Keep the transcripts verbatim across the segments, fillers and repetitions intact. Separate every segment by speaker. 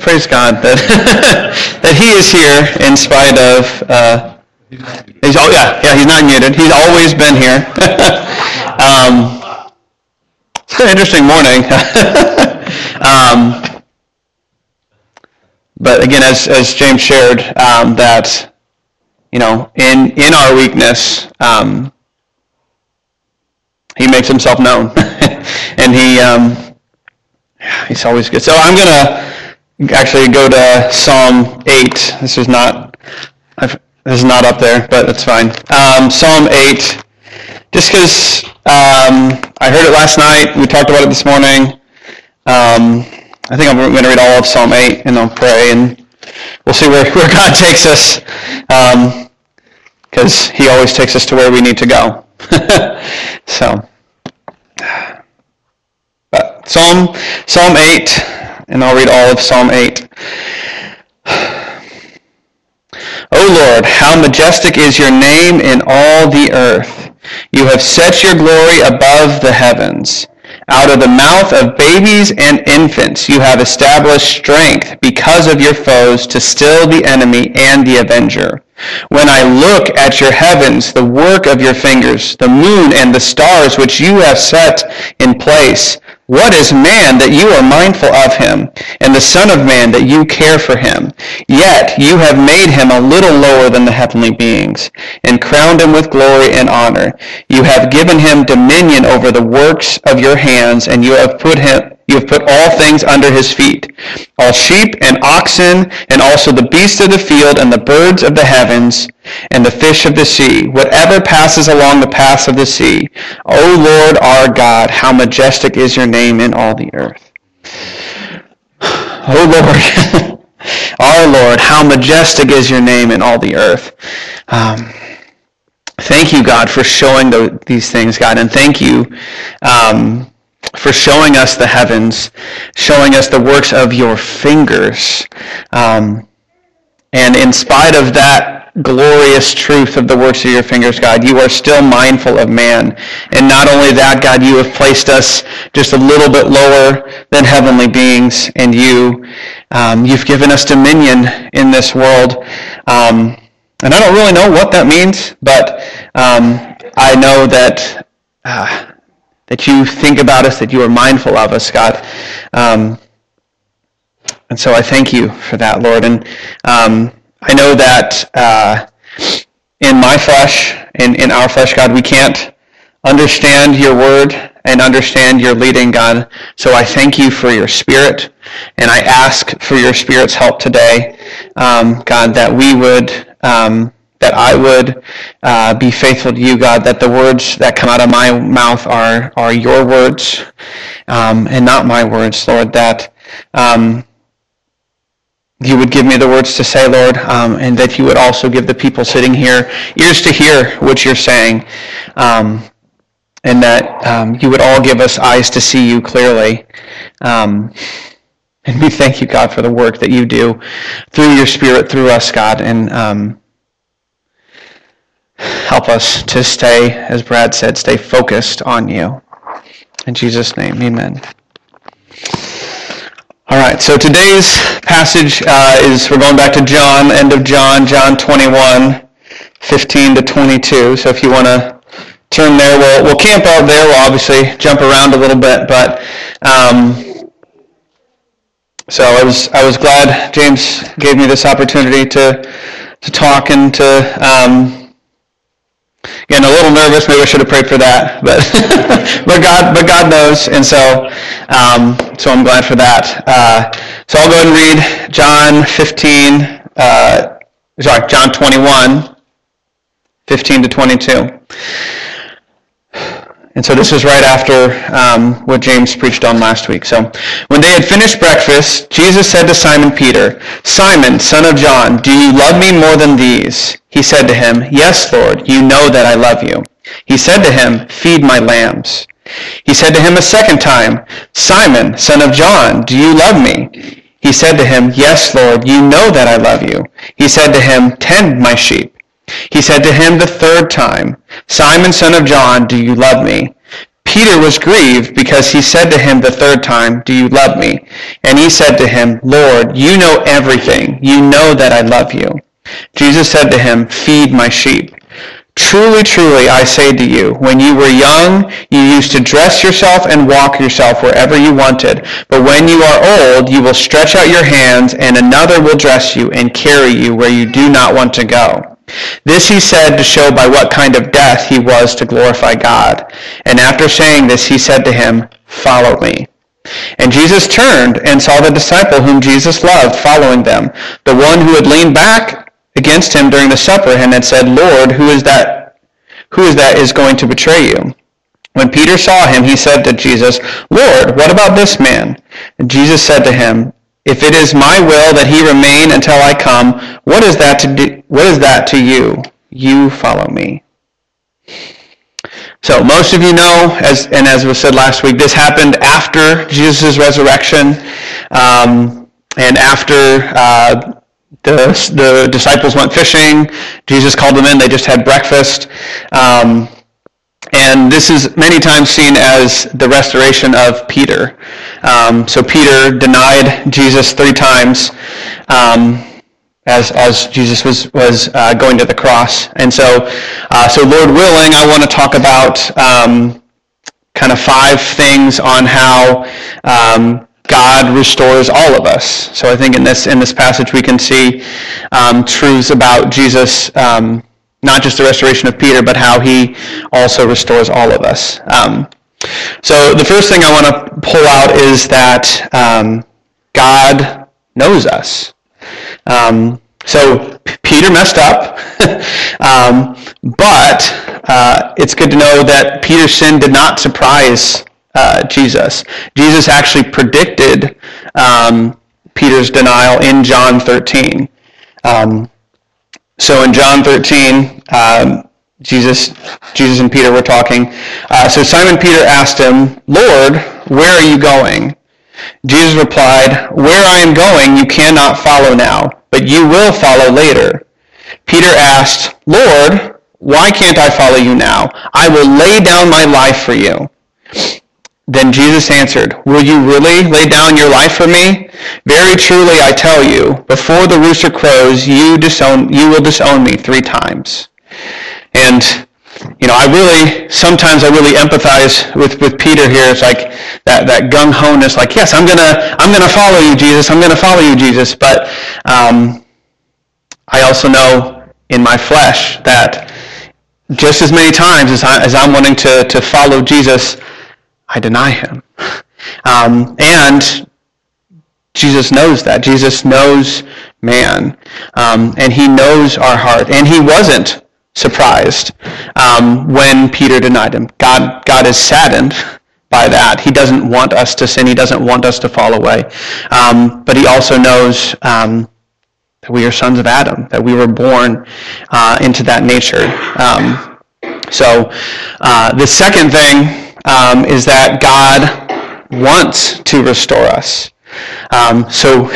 Speaker 1: praise God that that He is here in spite of. Uh, he's oh yeah yeah he's not muted. He's always been here. um, it's an interesting morning. um, but again, as as James shared, um, that you know in in our weakness, um, He makes Himself known, and He. Um, He's always good. So I'm going to actually go to Psalm eight. This is not I've, this is not up there, but it's fine. Um, Psalm eight, just because um, I heard it last night. We talked about it this morning. Um, I think I'm going to read all of Psalm eight, and I'll pray, and we'll see where, where God takes us, because um, He always takes us to where we need to go. so... Psalm Psalm eight, and I'll read all of Psalm eight. O Lord, how majestic is your name in all the earth. You have set your glory above the heavens. Out of the mouth of babies and infants you have established strength because of your foes to still the enemy and the avenger. When I look at your heavens, the work of your fingers, the moon and the stars which you have set in place, what is man that you are mindful of him, and the son of man that you care for him? Yet you have made him a little lower than the heavenly beings, and crowned him with glory and honor. You have given him dominion over the works of your hands, and you have put him You have put all things under his feet, all sheep and oxen, and also the beasts of the field, and the birds of the heavens, and the fish of the sea, whatever passes along the paths of the sea. O Lord our God, how majestic is your name in all the earth. O Lord, our Lord, how majestic is your name in all the earth. Um, thank you, God, for showing the, these things, God, and thank you um, for showing us the heavens, showing us the works of your fingers. Um, and in spite of that glorious truth of the works of your fingers, God, you are still mindful of man. And not only that, God, you have placed us just a little bit lower than heavenly beings, and you, um, you've given us dominion in this world. Um, and I don't really know what that means, but um, I know that... Uh, that you think about us, that you are mindful of us, God. Um, and so I thank you for that, Lord. And um, I know that uh, in my flesh, in, in our flesh, God, we can't understand your word and understand your leading, God. So I thank you for your Spirit, and I ask for your Spirit's help today, um, God, that we would... Um, that I would uh, be faithful to you, God, that the words that come out of my mouth are are your words um, and not my words, Lord, that um, you would give me the words to say, Lord, um, and that you would also give the people sitting here ears to hear what you're saying, um, and that um, you would all give us eyes to see you clearly. Um, and we thank you, God, for the work that you do through your Spirit, through us, God, and um, help us to stay, as Brad said, stay focused on you. In Jesus' name, amen. All right, so today's passage uh, is, we're going back to John, end of John, John twenty-one, fifteen to twenty-two. So if you want to turn there, we'll, we'll camp out there. We'll obviously jump around a little bit, but um, so I was I was glad James gave me this opportunity to to talk and to... Um, Again, a little nervous. Maybe I should have prayed for that, but but God, but God knows, and so um, so I'm glad for that. Uh, so I'll go ahead and read John fifteen. Uh, sorry, John twenty-one, fifteen to twenty-two. And so this is right after um, what James preached on last week. So when they had finished breakfast, Jesus said to Simon Peter, "Simon, son of John, do you love me more than these?" He said to him, "Yes, Lord, you know that I love you." He said to him, "Feed my lambs." He said to him a second time, "Simon, son of John, do you love me?" He said to him, "Yes, Lord, you know that I love you." He said to him, "Tend my sheep." He said to him the third time, "Simon, son of John, do you love me?" Peter was grieved because he said to him the third time, "Do you love me?" And he said to him, "Lord, you know everything. You know that I love you." Jesus said to him, "Feed my sheep. Truly, truly, I say to you, when you were young, you used to dress yourself and walk yourself wherever you wanted. But when you are old, you will stretch out your hands, and another will dress you and carry you where you do not want to go." This he said to show by what kind of death he was to glorify God. And after saying this, he said to him, "Follow me." And Jesus turned and saw the disciple whom Jesus loved following them, the one who had leaned back against him during the supper and had said, "Lord, who is that who is that is going to betray you?" When Peter saw him, he said to Jesus, "Lord, what about this man?" And Jesus said to him, "If it is my will that he remain until I come, what is that to do, what is that to you? You follow me." So most of you know, as and as was said last week, this happened after Jesus' resurrection, um, and after uh, The, the disciples went fishing. Jesus called them in. They just had breakfast. Um, and this is many times seen as the restoration of Peter. Um, so Peter denied Jesus three times um, as as Jesus was, was uh, going to the cross. And so, uh, so Lord willing, I want to talk about um, kind of five things on how um, God restores all of us. So I think in this in this passage we can see um, truths about Jesus, um, not just the restoration of Peter, but how he also restores all of us. Um, so the first thing I want to pull out is that um, God knows us. Um, so P- Peter messed up, um, but uh, it's good to know that Peter's sin did not surprise Uh, Jesus. Jesus actually predicted um, Peter's denial in John thirteen. Um, so in John thirteen, um, Jesus, Jesus and Peter were talking. Uh, so Simon Peter asked him, "Lord, where are you going?" Jesus replied, "Where I am going you cannot follow now, but you will follow later." Peter asked, "Lord, why can't I follow you now? I will lay down my life for you." Then Jesus answered, "Will you really lay down your life for me? Very truly I tell you, before the rooster crows, you disown, you will disown me three times." And, you know, I really, sometimes I really empathize with, with Peter here. It's like that, that gung-ho-ness, like, yes, I'm gonna, I'm gonna follow you, Jesus. I'm gonna follow you, Jesus. But um, I also know in my flesh that just as many times as, I, as I'm wanting to, to follow Jesus, I deny him. Um, and Jesus knows that. Jesus knows man. Um, and he knows our heart. And he wasn't surprised um, when Peter denied him. God, God is saddened by that. He doesn't want us to sin. He doesn't want us to fall away. Um, but he also knows um, that we are sons of Adam, that we were born uh, into that nature. Um, so uh, the second thing Um, is that God wants to restore us. Um, so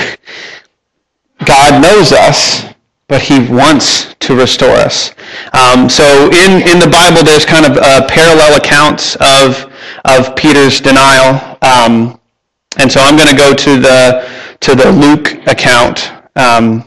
Speaker 1: God knows us, but he wants to restore us. Um, so in, in the Bible, there's kind of uh, parallel accounts of of Peter's denial. Um, and so I'm going to go to the to the Luke account. Um,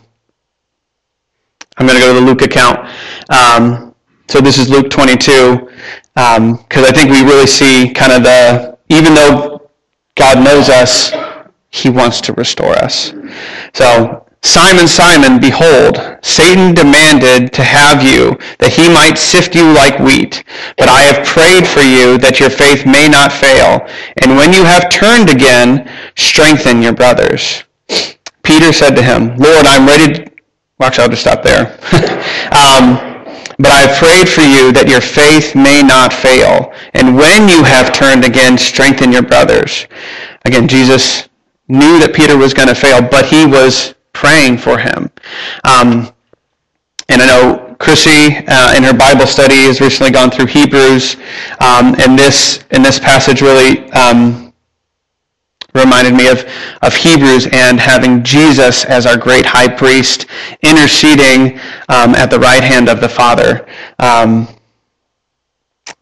Speaker 1: I'm going to go to the Luke account. Um, so this is Luke twenty-two. Because um, I think we really see kind of the, even though God knows us, he wants to restore us. So, "Simon, Simon, behold, Satan demanded to have you, that he might sift you like wheat. But I have prayed for you that your faith may not fail. And when you have turned again, strengthen your brothers." Peter said to him, "Lord, I'm ready to..." Well, actually, I'll just stop there. um, But I have prayed for you that your faith may not fail. And when you have turned again, strengthen your brothers. Again, Jesus knew that Peter was going to fail, but he was praying for him. Um, and I know Chrissy, uh, in her Bible study, has recently gone through Hebrews. Um, and this, in this passage really um, reminded me of, of Hebrews and having Jesus as our great high priest interceding um, at the right hand of the Father. Um,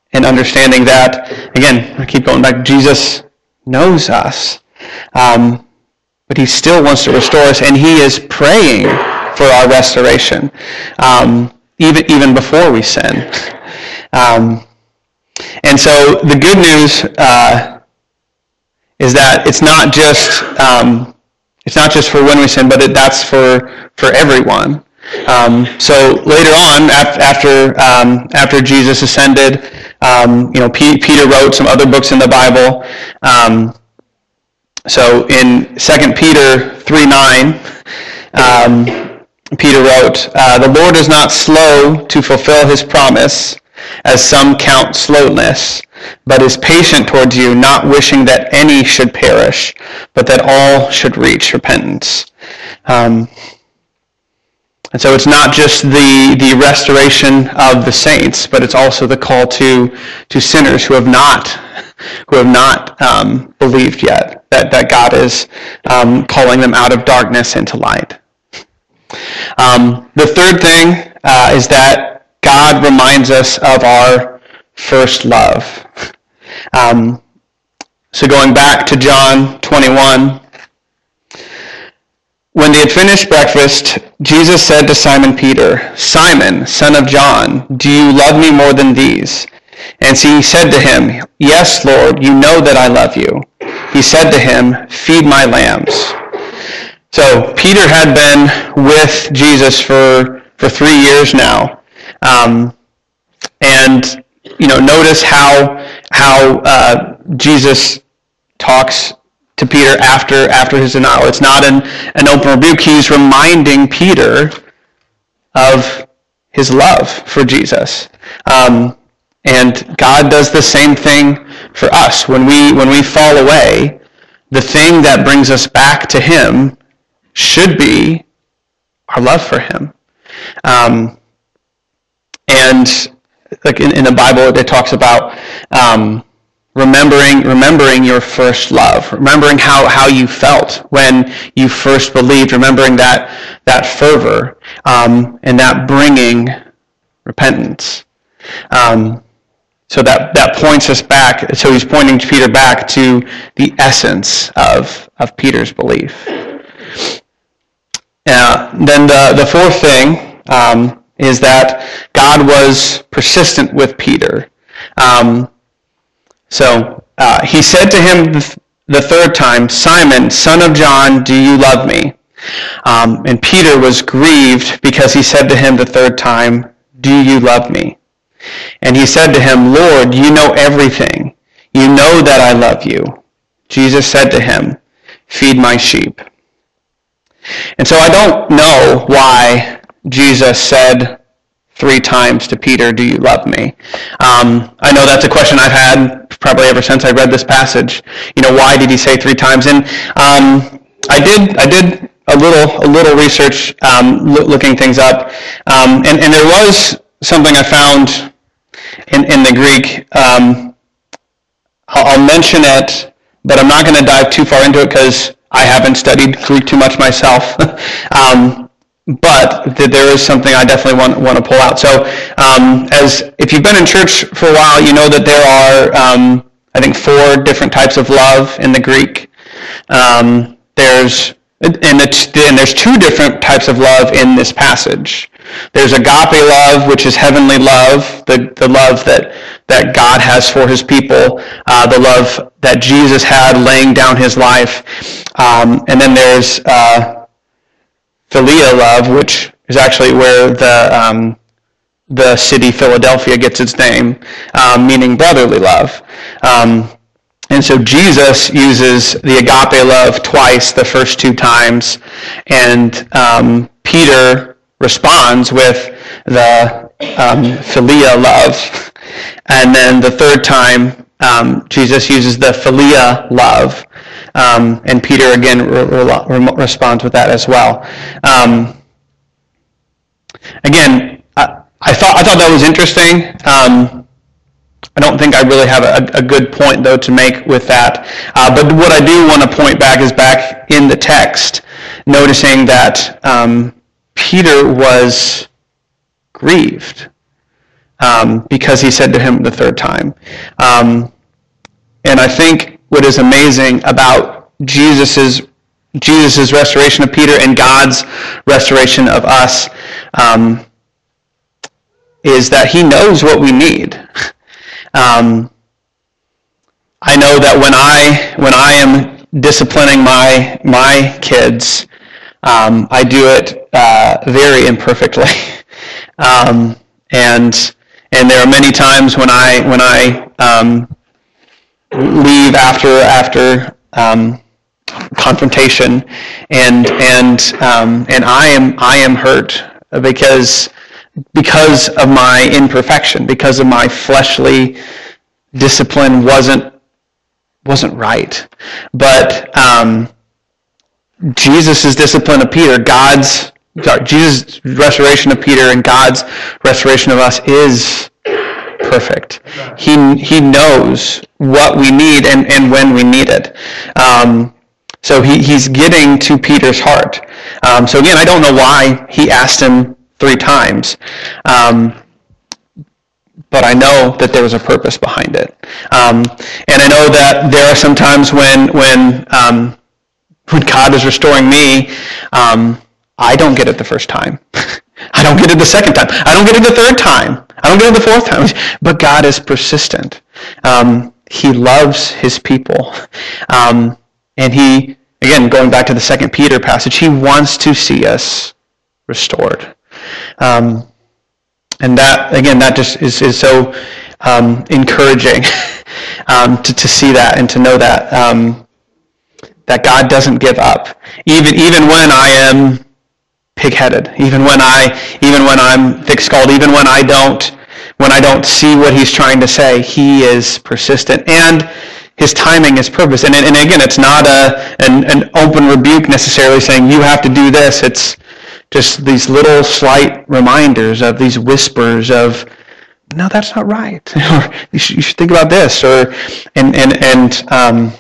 Speaker 1: and understanding that, again, I keep going back, Jesus knows us, um, but he still wants to restore us, and he is praying for our restoration, um, even even before we sin. Um, and so the good news uh, is that it's not just um, it's not just for when we sin, but it, that's for for everyone. Um, so later on, after um, after Jesus ascended, um, you know, P- Peter wrote some other books in the Bible. Um, so in Second Peter three nine, um, Peter wrote, uh, "The Lord is not slow to fulfill his promise, as some count slowness, but is patient towards you, not wishing that any should perish, but that all should reach repentance." Um, And so it's not just the, the restoration of the saints, but it's also the call to to sinners who have not who have not um, believed yet that, that God is um, calling them out of darkness into light. Um, the third thing uh, is that God reminds us of our first love. Um, so going back to John twenty-one. When they had finished breakfast, Jesus said to Simon Peter, "Simon, son of John, do you love me more than these?" And so he said to him, "Yes, Lord, you know that I love you." He said to him, "Feed my lambs." So Peter had been with Jesus for, for three years now. Um, and, you know, notice how, how uh, Jesus talks to Peter after after his denial. It's not an, an open rebuke. He's reminding Peter of his love for Jesus. Um, and God does the same thing for us. When we when we fall away, the thing that brings us back to him should be our love for him. Um, and like in, in the Bible, it talks about um, Remembering remembering your first love, remembering how, how you felt when you first believed, remembering that that fervor um, and that bringing repentance. Um, so that, that points us back, so he's pointing Peter back to the essence of, of Peter's belief. Uh, then the, the fourth thing um, is that God was persistent with Peter. Um, So uh, he said to him the third time, "Simon, son of John, do you love me?" Um, and Peter was grieved because he said to him the third time, "Do you love me?" And he said to him, "Lord, you know everything. You know that I love you." Jesus said to him, "Feed my sheep." And so I don't know why Jesus said three times to Peter, "Do you love me?" Um, I know that's a question I've had probably ever since I read this passage. You know, why did he say three times? And um, I did I did a little a little research, um, lo- looking things up, um, and, and there was something I found in, in the Greek. Um, I'll, I'll mention it, but I'm not going to dive too far into it because I haven't studied Greek too much myself. um, But there is something I definitely want, want to pull out. So, um, as if you've been in church for a while, you know that there are, um, I think, four different types of love in the Greek. Um, there's and, it's, and there's two different types of love in this passage. There's agape love, which is heavenly love, the the love that that God has for His people, uh, the love that Jesus had laying down His life, um, and then there's uh, Philia love, which is actually where the um, the city Philadelphia gets its name, um, meaning brotherly love. Um, and so Jesus uses the agape love twice, the first two times, and um, Peter responds with the um, Philia love. And then the third time, um, Jesus uses the Philia love. Um, and Peter again re- re- responds with that as well. Um, again, I, I thought I thought that was interesting. Um, I don't think I really have a, a good point though to make with that. Uh, but what I do want to point back is back in the text, noticing that um, Peter was grieved. um, because he said to him the third time. Um, and I think what is amazing about Jesus's Jesus's restoration of Peter and God's restoration of us um, is that he knows what we need. Um, I know that when I when I am disciplining my my kids, um, I do it uh, very imperfectly, um, and and there are many times when I when I um, leave after after um, confrontation, and and um, and I am I am hurt because because of my imperfection, because of my fleshly discipline wasn't wasn't right. But um, Jesus' discipline of Peter, God's sorry, Jesus' restoration of Peter and God's restoration of us is perfect. He he knows what we need and, and when we need it. Um, so he, he's getting to Peter's heart. Um, so again, I don't know why he asked him three times. Um, but I know that there was a purpose behind it. Um, and I know that there are some times when when um, when God is restoring me, um, I don't get it the first time. I don't get it the second time. I don't get it the third time. I don't get it the fourth time. But God is persistent. Um, he loves his people. Um, and he, again, going back to the Second Peter passage, he wants to see us restored. Um, and that, again, that just is, is so um, encouraging um, to, to see that and to know that um, that God doesn't give up. Even even when I am pig-headed, even when I even when I'm thick-skulled, even when I don't when I don't see what he's trying to say, he is persistent, and his timing is purpose. And, and again, it's not a an, an open rebuke necessarily saying you have to do this. It's just these little slight reminders of these whispers of, no, that's not right. Or you should, you should think about this. Or and and and um,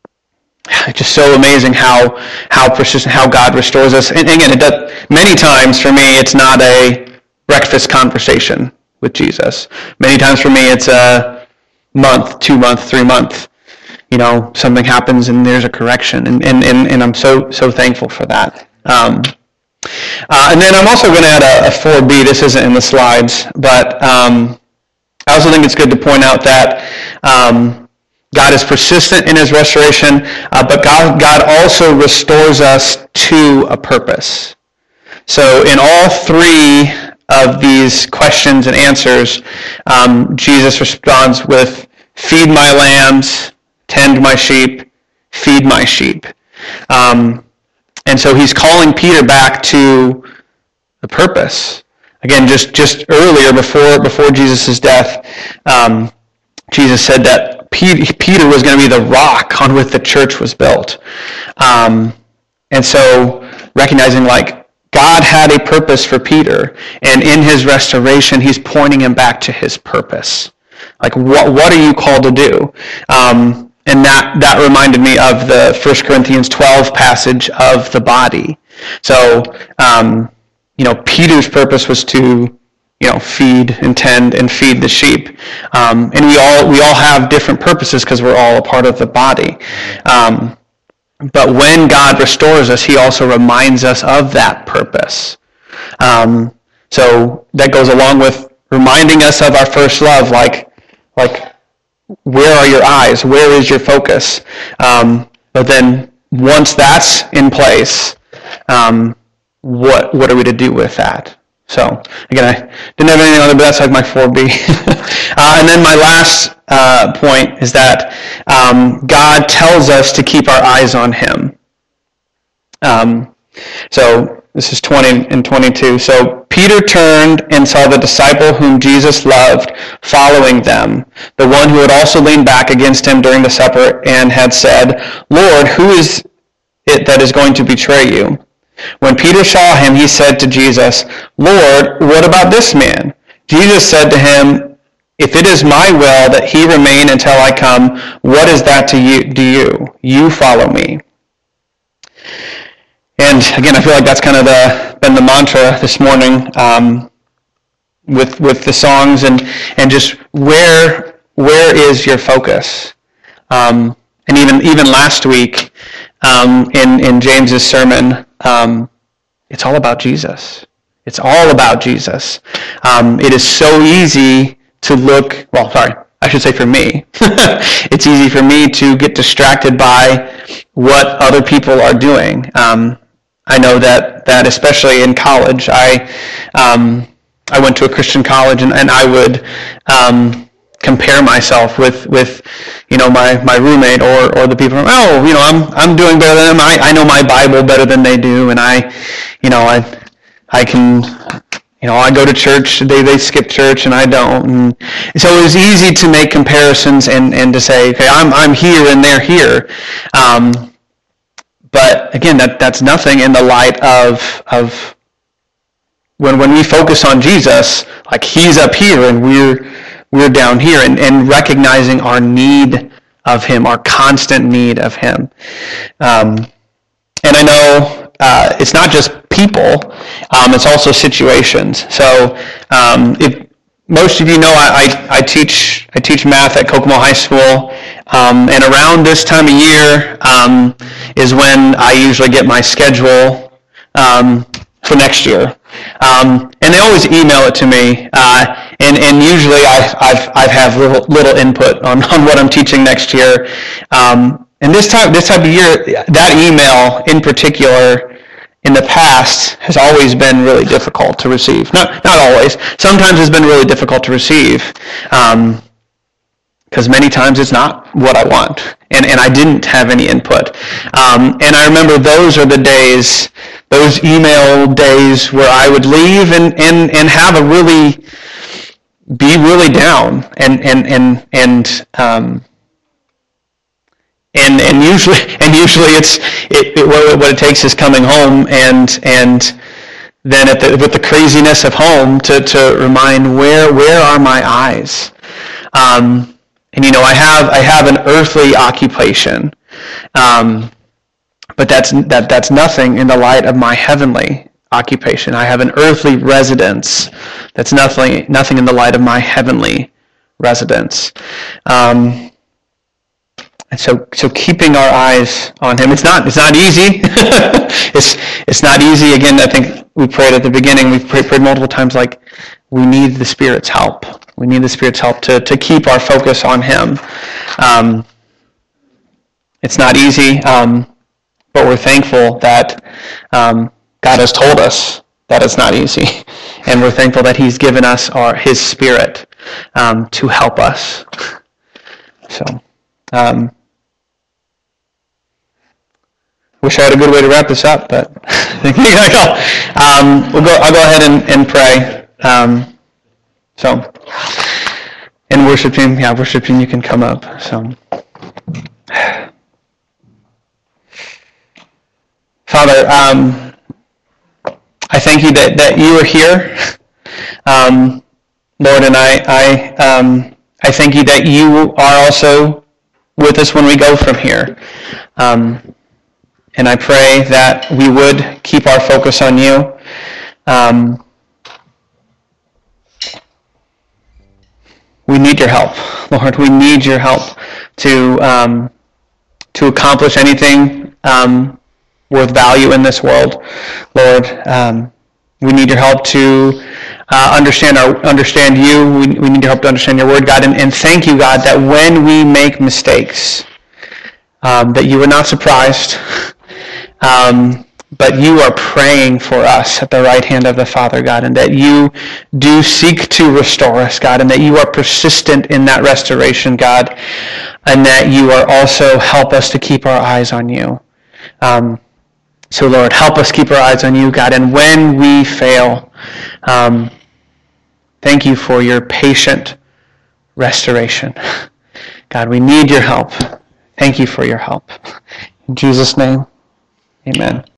Speaker 1: it's just so amazing how how persistent, how God restores us. And again, it does many times for me. It's not a breakfast conversation with Jesus. Many times for me, it's a month, two month, three month. You know, something happens and there's a correction, and and and, and I'm so so thankful for that. Um, Uh, and then I'm also going to add a, a four B. This isn't in the slides, but um, I also think it's good to point out that um, God is persistent in his restoration, uh, but God, God also restores us to a purpose. So in all three of these questions and answers, um, Jesus responds with, feed my lambs, tend my sheep, feed my sheep. Um, And so he's calling Peter back to the purpose. Again, just, just earlier, before before Jesus' death, um, Jesus said that Peter was going to be the rock on which the church was built. Um, and so recognizing, like, God had a purpose for Peter, and in his restoration, he's pointing him back to his purpose. Like, what what are you called to do? Um, And that, that reminded me of the First Corinthians twelve passage of the body. So, um, you know, Peter's purpose was to, you know, feed and tend and feed the sheep. Um, and we all we all have different purposes because we're all a part of the body. Um, but when God restores us, he also reminds us of that purpose. Um, so that goes along with reminding us of our first love, like like. Where are your eyes? Where is your focus? Um, but then once that's in place, um, what what are we to do with that? So again, I didn't have anything other, but that's like my four B. uh, and then my last uh, point is that um, God tells us to keep our eyes on him. Um, so this is twenty and twenty-two. So Peter turned and saw the disciple whom Jesus loved following them, the one who had also leaned back against him during the supper and had said, Lord, who is it that is going to betray you? When Peter saw him, he said to Jesus, Lord, what about this man? Jesus said to him, if it is my will that he remain until I come, what is that to you? Do you? You follow me. And again, I feel like that's kind of the, been the mantra this morning. Um, with with the songs and and just where where is your focus? Um, and even even last week um, in in James's sermon, um, it's all about Jesus. It's all about Jesus. Um, it is so easy to look. Well, sorry, I should say for me. It's easy for me to get distracted by what other people are doing. Um, I know that that especially in college, I um, I went to a Christian college, and, and I would um, compare myself with, with you know my, my roommate or, or the people. Oh, you know, I'm I'm doing better than them. I, I know my Bible better than they do, and I, you know, I I can, you know, I go to church. They they skip church, and I don't. And so it was easy to make comparisons and, and to say, okay, I'm I'm here and they're here. Um, but again, that that's nothing in the light of of. When when we focus on Jesus, like he's up here and we're we're down here, and, and recognizing our need of him, our constant need of him. Um, and I know uh, it's not just people, um, it's also situations. So um, if most of you know, I, I, I teach I teach math at Kokomo High School, um, and around this time of year um, is when I usually get my schedule um, for next year. Um, and they always email it to me, uh, and, and usually I I've, I've have little, little input on, on what I'm teaching next year. Um, and this time this type of year, that email in particular, in the past, has always been really difficult to receive. Not not always. Sometimes it's been really difficult to receive, um, because many times it's not what I want, and, and I didn't have any input. Um, and I remember those are the days, those email days where I would leave and, and, and have a really, be really down, and and and and um, and and usually and usually it's it, it what, what it takes is coming home and and then at the, with the craziness of home to to remind where where are my eyes. Um, And you know, I have I have an earthly occupation, um, but that's that that's nothing in the light of my heavenly occupation. I have an earthly residence. That's nothing nothing in the light of my heavenly residence. Um, and so so keeping our eyes on him. It's not it's not easy. it's it's not easy. Again, I think we prayed at the beginning. We've prayed, prayed multiple times. Like, we need the Spirit's help. We need the Spirit's help to, to keep our focus on him. Um, it's not easy, um, but we're thankful that um, God has told us that it's not easy. And we're thankful that he's given us our his Spirit um, to help us. So, um, wish I had a good way to wrap this up, but I think we gotta go. Um, we'll go. I'll go ahead and, and pray. Um, So, in worship team, yeah, worship team, you can come up. So, Father, um, I thank you that, that you are here, um, Lord, and I I um, I thank you that you are also with us when we go from here, um, and I pray that we would keep our focus on you. Um, We need your help, Lord. We need your help to um, to accomplish anything um, worth value in this world, Lord. Um, we need your help to uh, understand our understand you. We, we need your help to understand your word, God. And, and thank you, God, that when we make mistakes, um, that you are not surprised, um, but you are praying for us at the right hand of the Father, God, and that you do seek to restore us, God, and that you are persistent in that restoration, God, and that you are also help us to keep our eyes on you. Um, so, Lord, help us keep our eyes on you, God, and when we fail, um, thank you for your patient restoration. God, we need your help. Thank you for your help. In Jesus' name, amen.